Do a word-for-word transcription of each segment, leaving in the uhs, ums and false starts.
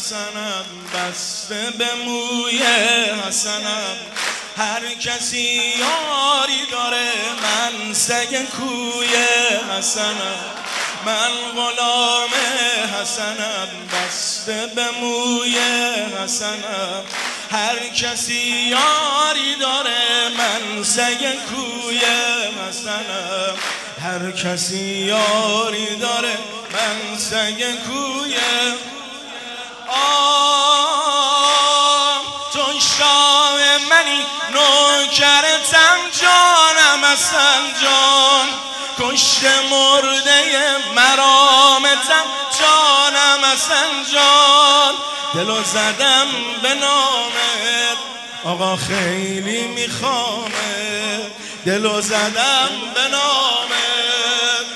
حسنم بسته به موی حسنم. هر کسی یاری داره من سگ کوی حسنم. من غلام حسنم بسته به موی حسنم. هر کسی یاری داره من سگ کوی حسنم. هر کسی یاری داره من سگ کوی. آه تو شاه منی نوکرتم جانم حسن جان. کشته مرده مرامتم جانم حسن جان. دلو زدم به نامت آقا خیلی میخوامه. دلو زدم به نامت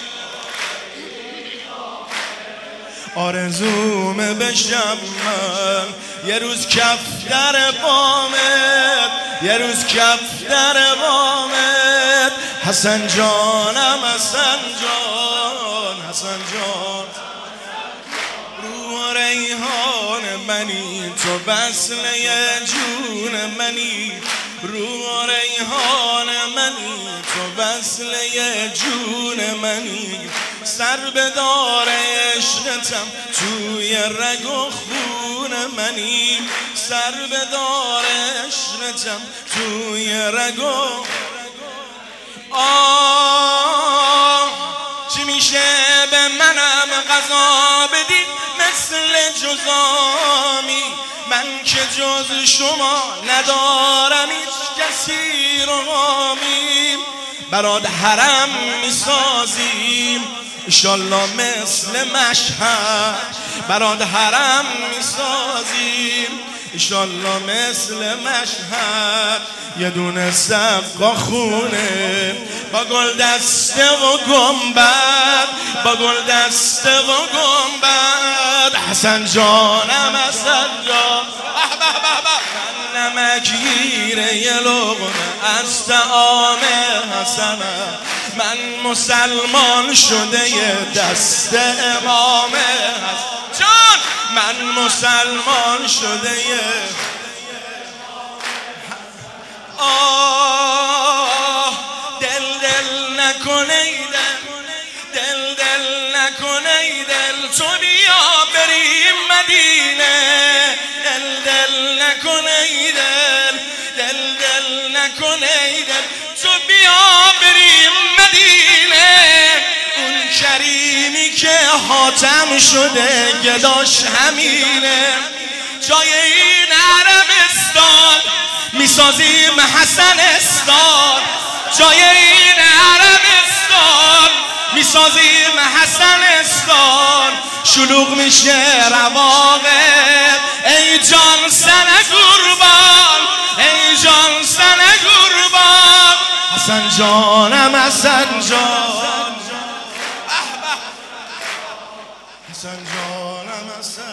آرزومه بشم من یه روز کف در بامت. یه روز کف در بامت حسن جانم حسن جان. حسن جان رو ریحان منی تو وصله جون منی. رو ریحان منی تو وصله جون منی. سر به دار عشقتم توی رگ و خون منی. سر به دار عشقتم توی رگ و. آه چی میشه به منم غذا بدی مثل جزامی. من که جز شما ندارم هیچ کسی رو حامی. برات حرم میسازیم انشالله مثل مشهد. برات حرم میسازیم انشالله مثل مشهد. یه دونه سقا خونه با گل دسته و گنبد. با گل دسته و گنبد حسن جانم حسن جان. نمکگیره یه لقمه از طعام حسنم. من مسلمان شده یه دست امام حسن جان. من مسلمان شده یه. آه دل دل نکنه ای دل. دل دل نکنه ای دل. تو بیا بریم مدینه. دل دل نکنه ای دل. دل دل نکنه ای دل. تو بیا بریم مدینه. اون کریمی که حاتم شده گداش همینه. جای این عربستان میسازیم حسن استان. جای این عربستان میسازیم حسن استان. شلوغ میشه رواقت ای جان سنه قربان. ای جان سنه قربان حسن جانم حسن جان. حسن جانم حسن